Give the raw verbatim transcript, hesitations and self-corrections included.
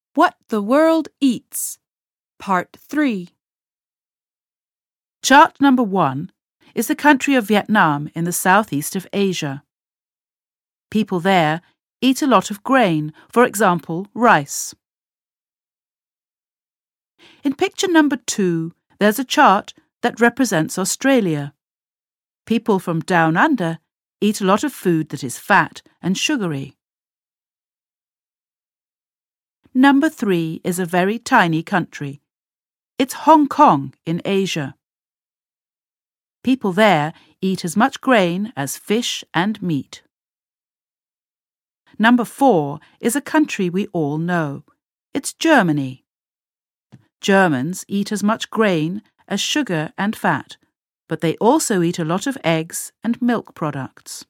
What the World Eats, Part three. Chart number one is the country of Vietnam in the southeast of Asia. People there eat a lot of grain, for example, rice. In picture number two, there's a chart that represents Australia. People from down under eat a lot of food that is fat and sugary. Number three is a very tiny country. It's Hong Kong in Asia. People there eat as much grain as fish and meat. Number four is a country we all know. It's Germany. Germans eat as much grain as sugar and fat, but they also eat a lot of eggs and milk products.